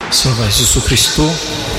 Слава Ісусу Христу!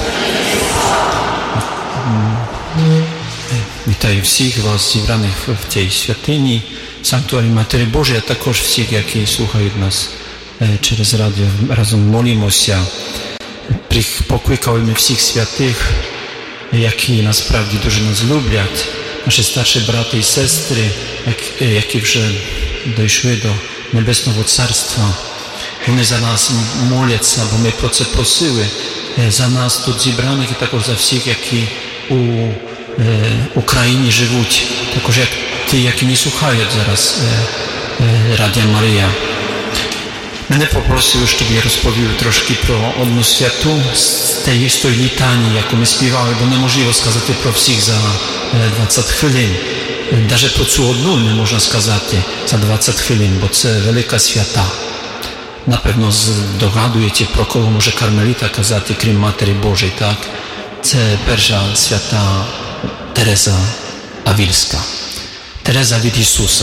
Вітаю всіх вас, зібраних в цій святині, Санктуарі Матері Божої, а також всіх, які слухають нас через радіо. Разом молимося. Покликали ми всіх святих, які насправді дуже нас люблять, наші старші брати і сестри, які вже дійшли до Небесного Царства. Вони за нас моляться, бо ми про це просили, за нас тут зібраних і також за всіх, які у Україні живуть, також як ті, які не слухають зараз Радіо Марія. Мене попросили, щоб я розповів трошки про одну святу з тієї літанії, яку ми співали, бо неможливо сказати про всіх за 20 хвилин. Навіть про цю одну не можна сказати за 20 хвилин, бо це велика свята. Напевно, догадуєте, про кого може кармеліта казати, крім Матері Божої, так? Це перша свята Тереза Авільська. Тереза від Ісуса.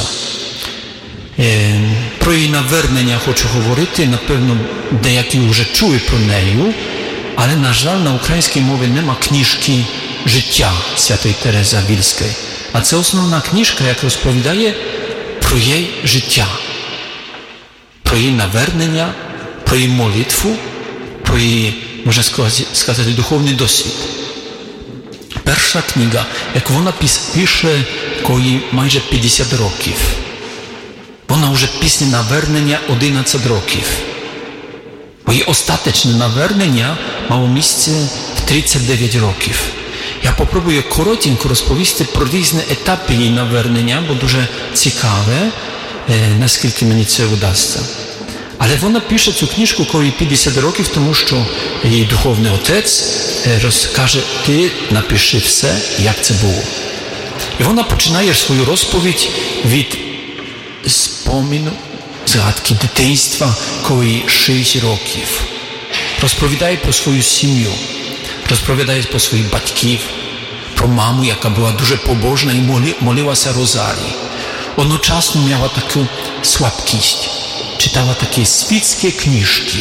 Про її навернення хочу говорити, напевно, деякі вже чули про неї, але, на жаль, на українській мові нема книжки «Життя» святої Терези Авільської. А це основна книжка, яка розповідає про її життя, про її навернення, про її молитву, про її, можна сказати, духовний досвід. Перша книга, як вона пише, коли майже 50 років. Вона вже після навернення 11 років. Бо її остаточне навернення мало місце в 39 років. Я попробую коротенько розповісти про різні етапи її навернення, бо дуже цікаве, наскільки мені це вдасться. Але вона пише цю книжку, коли 50 років, тому що її духовний отець розкаже, ти напиши все, як це було. І вона починає свою розповідь від споміну, згадки дитинства, коли 6 років. Розповідає про свою сім'ю, розповідає про своїх батьків, про маму, яка була дуже побожна і молилася розарії. Одночасно мала таку слабкість, читала такі світські книжки.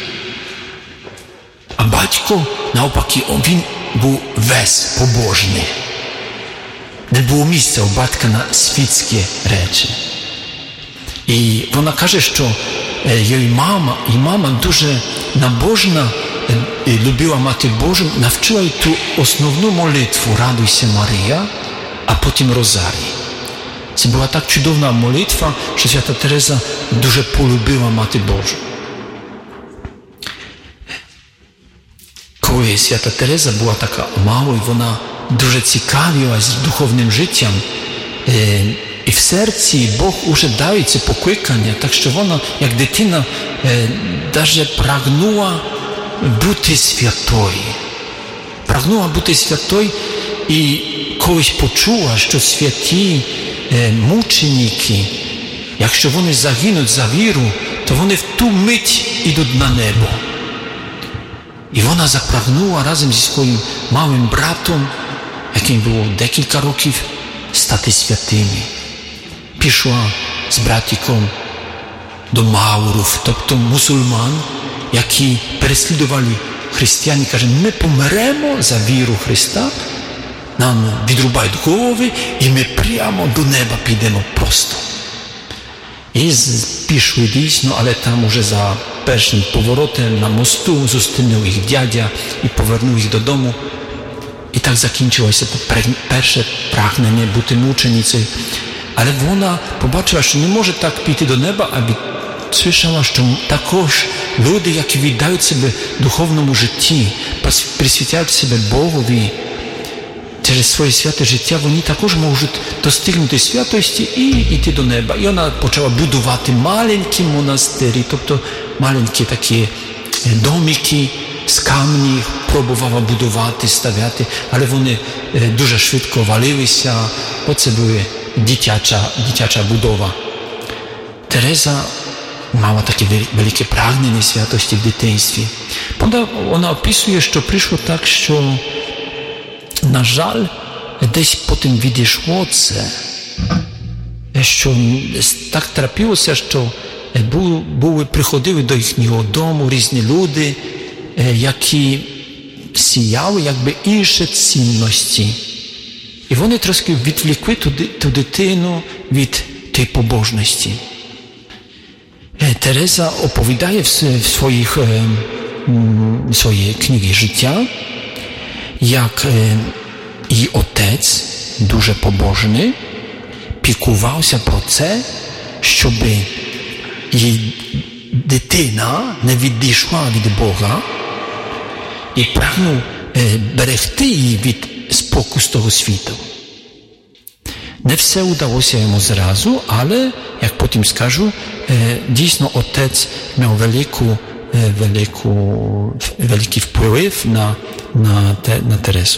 А батько, навпаки, він був весь побожний. Не було місця у батька на світські речі. І вона каже, що її мама дуже набожна, любила Мати Божу, навчила її ту основну молитву «Радуйся, Марія», а потім «Розарій». Це була так чудовна молитва, що свята Тереза дуже полюбила Мати Божу. Коли свята Тереза була така мала, і вона дуже цікавилась духовним життям, і в серці Бог уже дає це покликання, так що вона, як дитина, навіть прагнула бути святою. Прагнула бути святою і колись почула, що святі мученики, якщо вони загинуть за віру, то вони в ту мить ідуть на небо. І вона запрагнула разом зі своїм малим братом, яким було декілька років, стати святими. Пішла з братиком до Маурув, тобто мусульман, які переслідували християн, каже, ми помремо за віру Христа, нам відрубають голови, і ми прямо до неба підемо просто. І пішли дійсно, але там уже за першим поворотом на мосту зустрінув їх дядя і повернув їх додому. І так закінчилося перше прагнення бути мученицею. Але вона побачила, що не може так піти до неба, аби сłyszała, що також люди, які віддають себе духовному житті, присвятяють себе Богові, через своє святе життя вони також можуть достигнути святості і йти до неба. І вона почала будувати маленькі монастирі, тобто маленькі такі домики з камні, пробувала будувати, ставити, але вони дуже швидко валилися, бо це була дитяча будова. Тереза мала таке велике прагнення святості в дитинстві. Вона описує, що прийшло так, що, на жаль, десь потім відійшло це, що так трапилося, що приходили до їхнього дому різні люди, які сіяли якби інші цінності. І вони трошки відвлікли ту дитину від тієї побожності. Тереза оповідає в своїй книгі життя, як її отець, дуже побожний, піклувався про це, щоб її дитина не відійшла від Бога і прагнув берегти її від спокусу того світу. Не все вдалося йому зразу, але, як потім скажу, дійсно отець мав великий вплив на Терезу.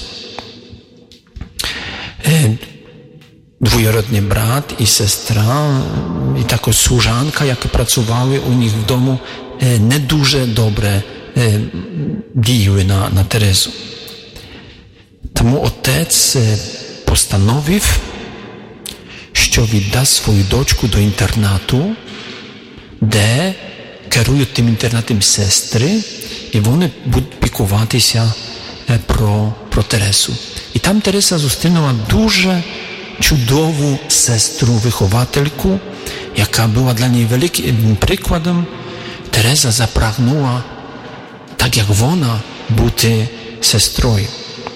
Двоюродний брат і сестра, і також служанка, яка працювали у них в дому, не дуже добре діяли на Терезу. Тому отець постановив, що віддасть свою дочку до інтернату, де керують тим інтернатом сестри, і вони будуть піклуватися про Терезу. І там Тереза зустрінула дуже чудову сестру-виховательку, яка була для неї великим прикладом. Тереза запрагнула, так як вона, бути сестрою.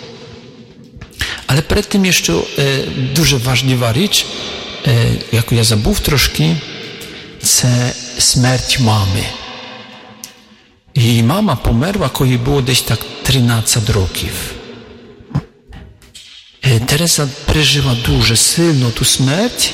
Але перед тим ще дуже важлива річ, яку я забув трошки, це смерть мами. Її мама померла, коли було десь так 13 років. Тереза пережила дуже сильно ту смерть,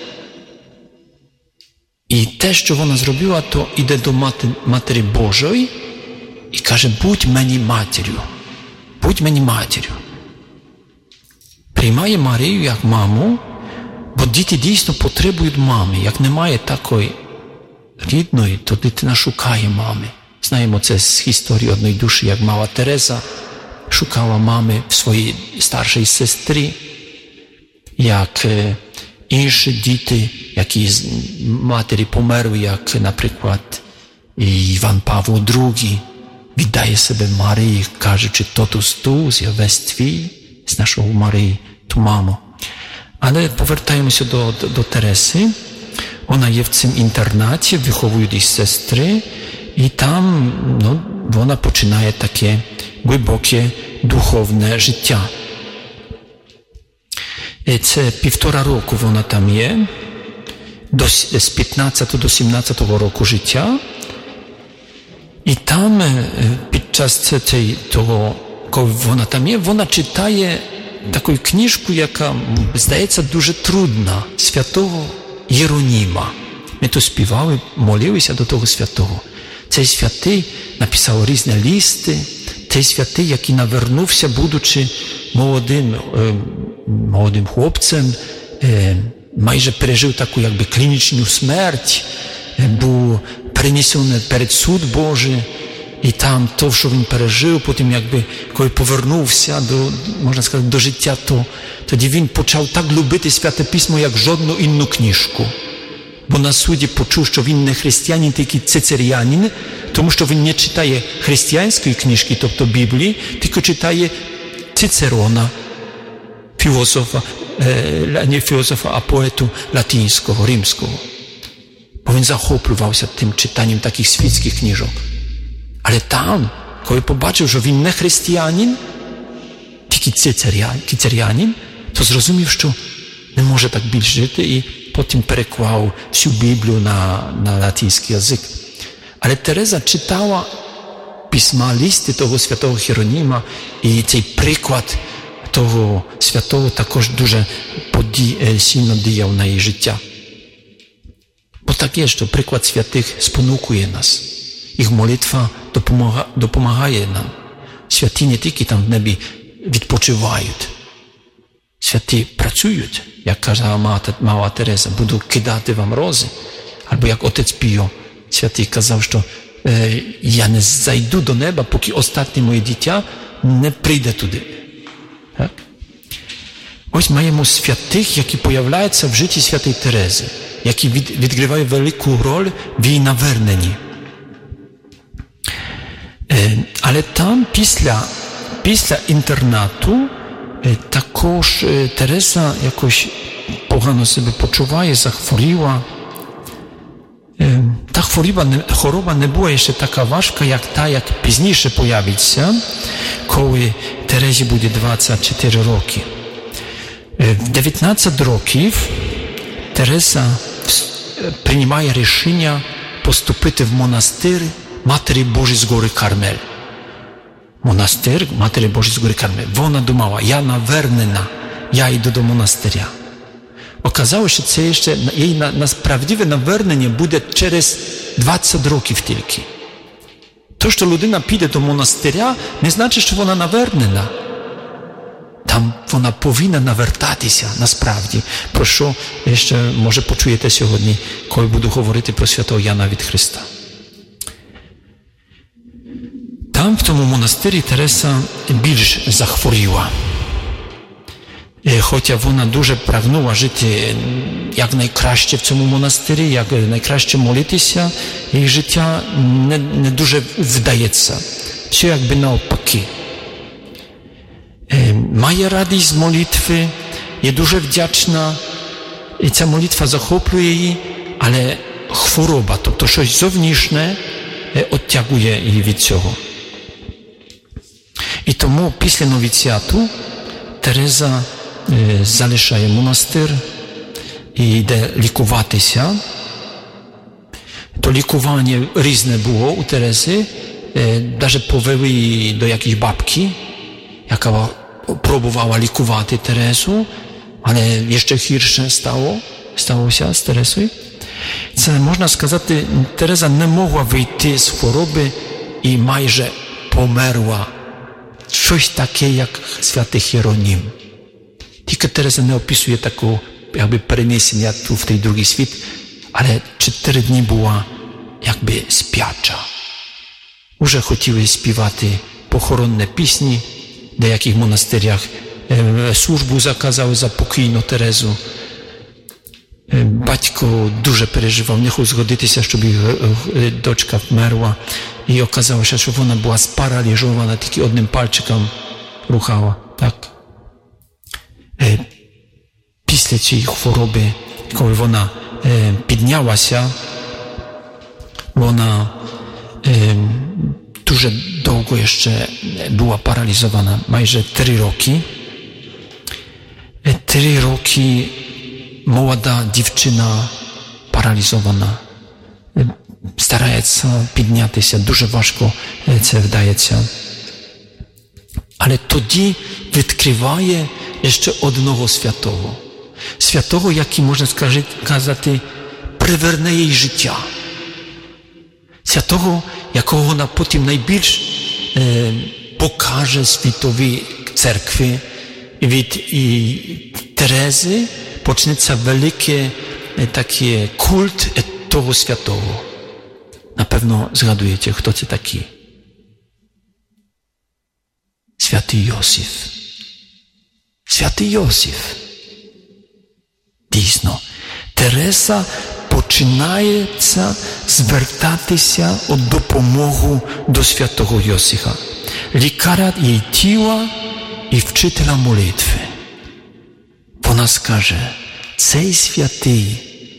і те, що вона зробила, то йде до Матері Божої і каже: будь мені матір'ю, будь мені матір'ю. Приймає Марію як маму, бо діти дійсно потребують мами. Як немає такої рідної, то дитина шукає мами. Знаємо це з історії одної душі, як мала Тереза шукала мами в своїй старшій сестрі, як інші діти, які з матері померли, як, наприклад, Іван Павло II, віддає себе Марії, кажучи: «Тотус туус, я весь твій», знайшов Марії, ту маму. Але повертаємося до Тереси. Вона є в цьому інтернаті, виховують її сестри, і там вона починає таке глибоке духовне життя. Це 1,5 року вона там є, з 15 до 17 року життя. І там під час того, коли вона там є, вона читає таку книжку, яка, здається, дуже трудна, святого Єроніма. Ми то співали, молилися до того святого. Цей святий написав різні листи, цей святий, який навернувся, будучи молодим хлопцем, майже пережив таку якби клінічну смерть, був перенесений перед суд Божий, і там то, що він пережив, потім якби, коли повернувся можна сказати, до життя, тоді він почав так любити Святе Письмо, як жодну інну книжку. Бо на суді почув, що він не християнин, тільки цицеріянин, тому що він не читає християнської книжки, тобто Біблії, тільки читає Цицерона, філософа, не філософа, а поету латинського, римського. Бо він захоплювався тим читанням таких світських книжок. Але там, коли побачив, що він не християнин, тільки цицеріянин, то зрозумів, що не може так більше жити, і потім переклав всю Біблію на латинський язик. Але Тереза читала письма, листи того святого Єроніма, і цей приклад того святого також дуже сильно діяв на її життя. Бо так є, що приклад святих спонукує нас. Їх молитва допомагає нам. Святі не тільки там в небі відпочивають. Святі працюють, як казала мала Тереза: буду кидати вам рози. Або як отець Піо святий казав, що я не зайду до неба, поки останнє моє дитя не прийде туди. Так? Ось маємо святих, які появляються в житті святої Терези, які відіграють велику роль в її наверненні. Але там після інтернату також Тереза якось погано себе почуває, захворіла. Та хвороба не була ще така важка, як пізніше появиться, коли Терезі буде 24 роки. В 19 років Тереза приймає рішення поступити в монастир Матері Божої з гори Кармель. Монастир Матері Божої з гори Кармель. Вона думала, я навернена, я йду до монастиря. Оказалося, що це ще її на справдиве навернення буде через 20 років тільки. То, що людина піде до монастиря, не значить, що вона навернена. Там вона повинна навертатися насправді, про що ще, може, почуєте сьогодні, коли буду говорити про святого Яна від Христа. Там, в тому монастирі, Тереза більш захворіла. Хоча вона дуже прагнула жити як найкраще в цьому монастирі, як найкраще молитися, її життя не дуже вдається. Все якби навпаки. Має радість з молитви, є дуже вдячна, і ця молитва захоплює її, але хвороба, тобто щось зовнішнє, відтягує її від цього. І тому після новіціату Тереза залишає монастир і йде лікуватися. То лікування різне було у Терези, навіть повели її до якоїсь бабки, яка пробувала лікувати Терезу, але ще гірше сталося з Терезою. Це, можна сказати, Тереза не могла вийти з хвороби і майже померла. Щось таке, як святий Єронім. Тільки Тереза не описує такого, якби перенесення в той другий світ, але 4 дні була якби спяча. Уже хотіли співати похоронні пісні, в деяких монастирях службу заказали за покійну Терезу. Батько дуже переживав, не хотів згодитися, щоб дочка вмерла. І оказалося, що вона була спаралізована, тільки одним пальчиком рухала. Так. Після цієї хвороби, коли вона піднялася, вона дуже довго ще була паралізована, майже 3 роки. 3 роки молода дівчина паралізована, старається піднятися, дуже важко це вдається. Але тоді відкриває ще одного святого. Святого, який, можна сказати, приверне їй життя. Святого, якого вона потім найбільш покаже світовій церкві. Від Терези почнеться великий такий культ того святого. Напевно, згадуєте, хто це такий? Святий Йосиф. Святий Йосиф. Дійсно, Тереза починає звертатися у допомогу до святого Йосифа. Лікаря її тіла і вчителя молитви. Вона скаже, цей святий,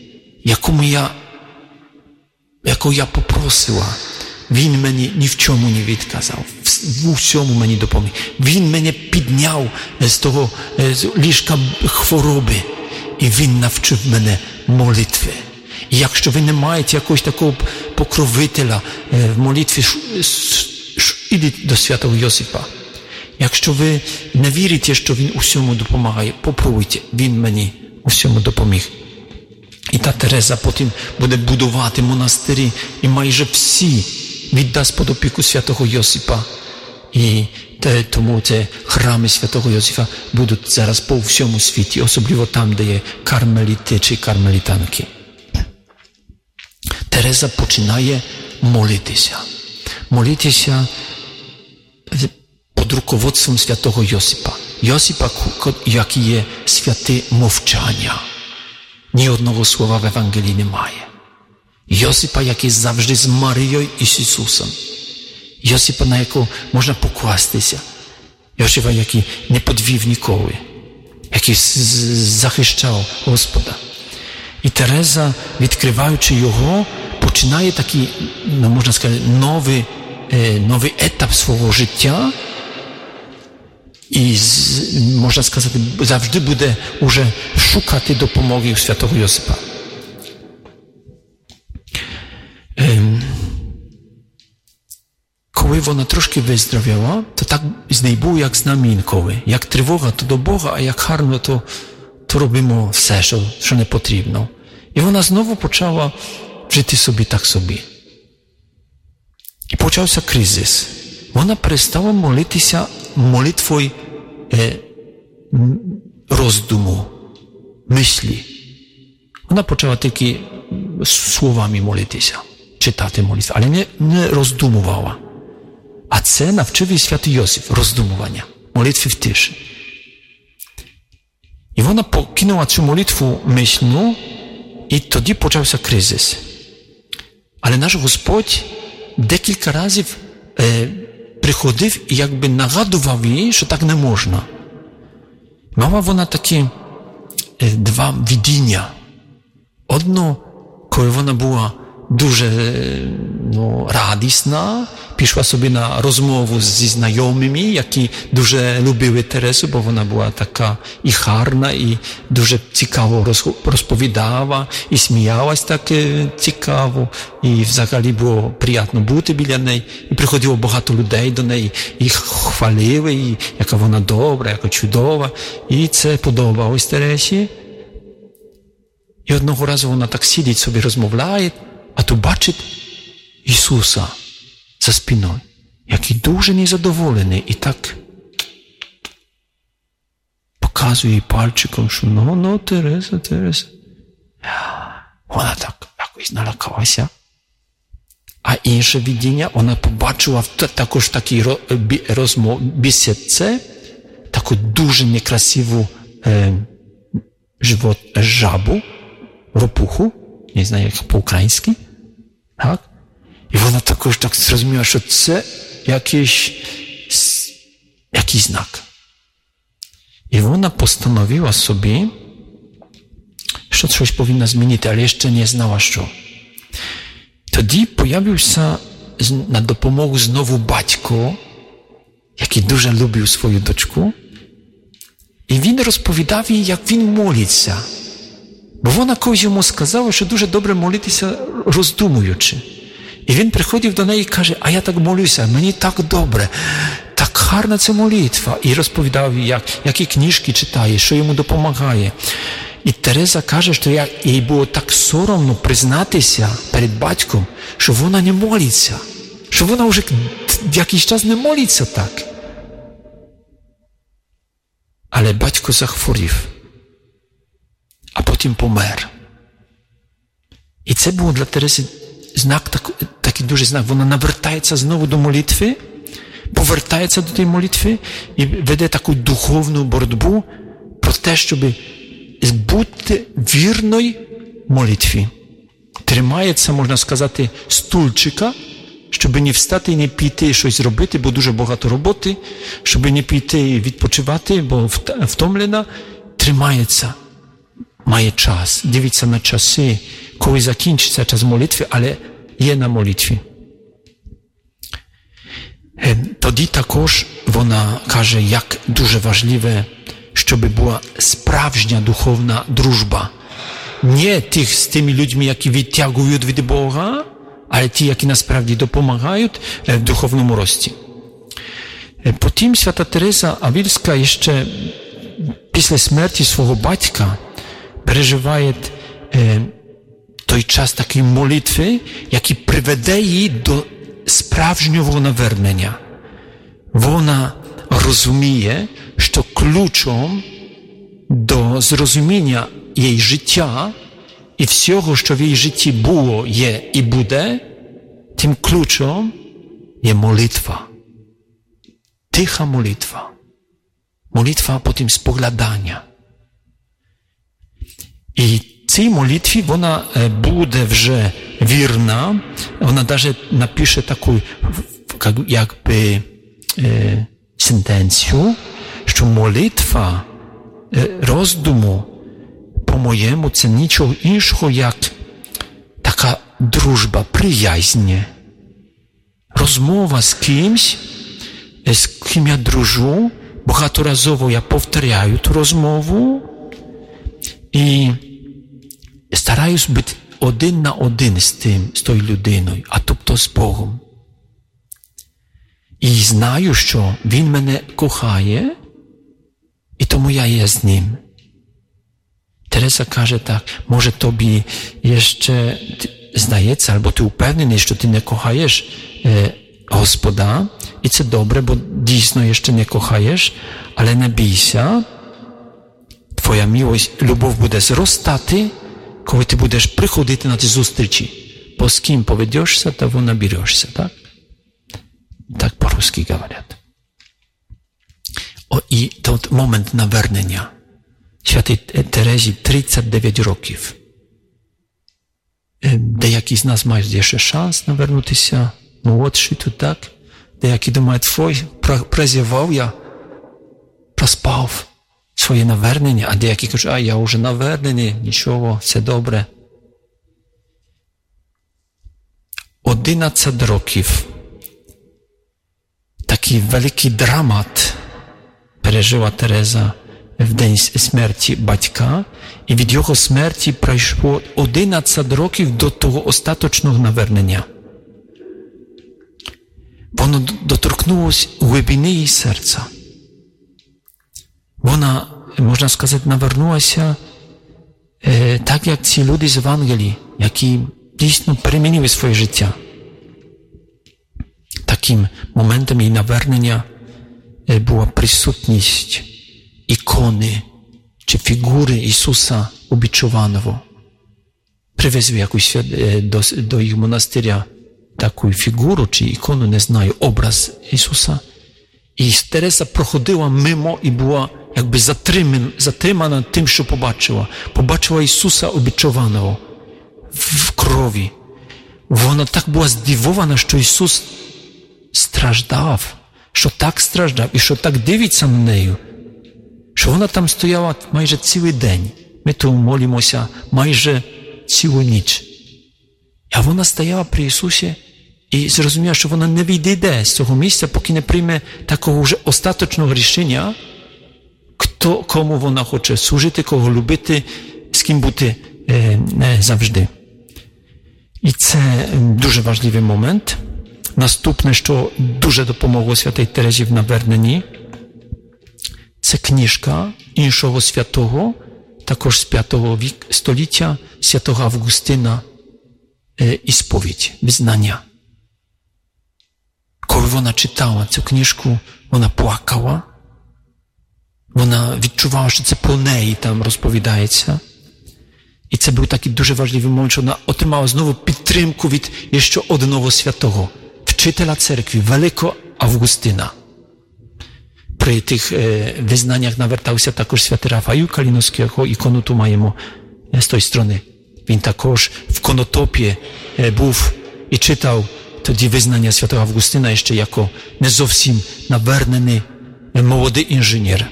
якого я попросила, він мені ні в чому не відказав, в усьому мені допоміг. Він мене підняв з того ліжка хвороби, і він навчив мене молитви. І якщо ви не маєте якогось такого покровителя в молитві, ідіть до святого Йосифа. Якщо ви не вірите, що він усьому допомагає, попробуйте, він мені усьому допоміг. І та Тереза потім буде будувати монастирі, і майже всі віддасть під опіку святого Йосипа. І тому це храми святого Йосифа будуть зараз по всьому світі, особливо там, де є кармеліти чи кармелітанки. Тереза починає молитися. Молитися під руководством святого Йосипа. Йосипа, який є святе мовчання. Ні одного слова в Евангелії немає. Йосипа, який завжди з Марією і з Ісусом. Йосипа, на якого можна покластися. Йосипа, який не подвів ніколи, який захищав Господа. І Тереза, відкриваючи його, починає такий, можна сказати, новий етап свого життя. І, можна сказати, завжди буде уже шукати допомоги у святого Йосипа. Коли вона трошки виздоровіла, то так з нею було, як з нами інколи. Як тривога, то до Бога, а як гарно, то робимо все, що не потрібно. І вона знову почала жити собі. І почався кризис. Вона перестала молитися молитвою роздуму, мислі. Вона почала тільки словами молитися, читати молитву, але не роздумувала. А це навчив її святий Йосиф, роздумування, молитви в тиші. І вона покинула цю молитву мисльну, і тоді почався кризис. Але наш Господь декілька разів приходив і якби нагадував їй, що так не можна. Мала вона такі два видіння. Одно, коли вона була дуже радісна, пішла собі на розмову зі знайомими, які дуже любили Терезу, бо вона була така і гарна, і дуже цікаво розповідала, і сміялась так цікаво, і взагалі було приємно бути біля неї. І приходило багато людей до неї, і хвалили, і яка вона добра, яка чудова. І це подобалось Терезі. І одного разу вона так сидить собі, розмовляє, а то бачить Ісуса за спиною, який дуже незадоволений, і так показує пальчиком, що Тереза. Вона так якось налякалася. А інше видіння, вона побачила також такій бесідці, таку дуже некрасиву жабу, ропуху, не знаю, як по-українськи, так? І вона також так зрозуміла, що це якийсь знак. І вона постановила собі, що щось повинна змінити, але ще не знала, що. Тоді появився на допомогу знову батько, який дуже любив свою дочку, і він розповідав їй, як він молиться. Бо вона колись йому сказала, що дуже добре молитися роздумуючи. І він приходив до неї і каже, а я так молюся, мені так добре, так гарна ця молитва. І розповідав їй, які книжки читає, що йому допомагає. І Тереза каже, що їй було так соромно признатися перед батьком, що вона не молиться, що вона вже якийсь час не молиться так. Але батько захворів, а потім помер. І це було для Терези такий дуже знак. Вона навертається знову до молитви, повертається до тієї молитви і веде таку духовну боротьбу про те, щоб бути вірною молитві. Тримається, можна сказати, стульчика, щоб не встати і не піти щось робити, бо дуже багато роботи, щоб не піти і відпочивати, бо втомлена, тримається. Має час, дивиться на часи, коли закінчиться час молитви, але є на молитві. Тоді також вона каже, як дуже важливе, щоб була справжня духовна дружба. Не з тими людьми, які відтягують від Бога, але ті, які насправді допомагають в духовному рості. Потім свята Тереза Авільська ще після смерті свого батька переживає той час такої молитви, який приведе її до справжнього навернення. Вона розуміє, що ключом до зрозуміння її життя і всього, що в її житті було, є і буде, тим ключом є молитва. Тиха молитва. Молитва, а потім споглядання. І цій молитві вона буде вже вірна, вона навіть напише таку jakby сентенцію, що молитва, роздуму по-моєму, це нічого іншого, як така дружба, приязнь. Розмова з кимсь, з ким я дружу, багаторазово я повторяю ту розмову і стараюсь бути один на один з тою людиною, а тобто з Богом. І знаю, що Він мене кохає, і тому я є з Ним. Тереза каже так, може тобі ще здається, або ти впевнений, що ти не кохаєш Господа, і це добре, бо дійсно ще не кохаєш, але не бійся, твоя милость, любов буде зростати, коли ти будеш приходити на ті зустрічі. Бо з ким поведешся, того наберешся, так? Так по-русски говорять. І тот момент навернення. Святій Терезі 39 років. Деякі з нас мають ще шанс навернутися. Молодші тут так. Деякі думають, прозівав я, проспав своє навернення, а деякі кажуть, я вже навернений, нічого, все добре. 11 років. Такий великий драмат пережила Тереза в день смерті батька, і від його смерті пройшло 11 років до того остаточного навернення. Воно доторкнулося глибини її серця. Вона, можна сказати, навернулася так, як ці люди з Євангелії, які дійсно перемінили своє життя. Таким моментом її навернення була присутність ікони чи фігури Ісуса обічуваного. Привезли якусь до їх монастиря таку фігуру чи ікону, не знаю, образ Ісуса. І Тереза проходила мимо і була якби затримана тим, що побачила. Побачила Ісуса обічуваного в крові. Вона так була здивована, що Ісус страждав, що так страждав і що так дивиться на нею, що вона там стояла майже цілий день. Ми тут молимося майже цілу ніч. А вона стояла при Ісусі і зрозуміла, що вона не відійде з цього місця, поки не прийме такого вже остаточного рішення, кому вона хоче служити, кого любити, з ким бути завжди. І це дуже важливий момент. Наступне, що дуже допомогло святій Терезі в наверненні, це книжка іншого святого, також з 5 століття, святого Августина, «Ісповідь», «Визнання». Коли вона читала цю книжку, вона плакала, вона відчувала, що це про неї там розповідається. І це був такий дуже важливий момент, що вона отримала знову підтримку від ще одного святого, вчителя церкви, великого Августина. При тих визнаннях навертався також святий Рафаїл Каліновський, ікону ту маємо з тої сторони. Він також в Конотопі був і читав тоді визнання святого Августина ще як не зовсім навернений молодий інженер.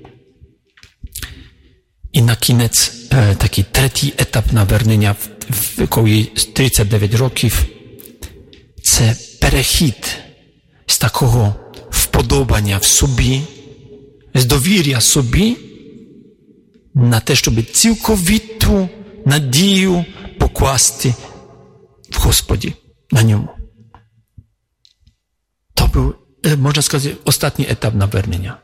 І на кінець такий третій етап навернення, коли 39 років, це перехід з такого вподобання в собі, з довір'я собі, на те, щоб цілковиту надію покласти в Господі, на ньому. То був, можна сказати, останній етап навернення.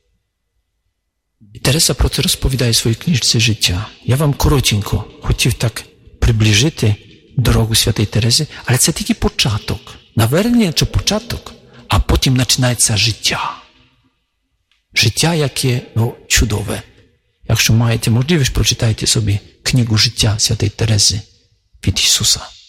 І Тереза про це розповідає в своїй книжці «Життя». Я вам коротенько хотів так приближити дорогу святої Терези, але це тільки початок. Навернення – це початок, а потім починається життя. Життя, яке чудове. Якщо маєте можливість, прочитайте собі книгу «Життя святої Терези» від Ісуса.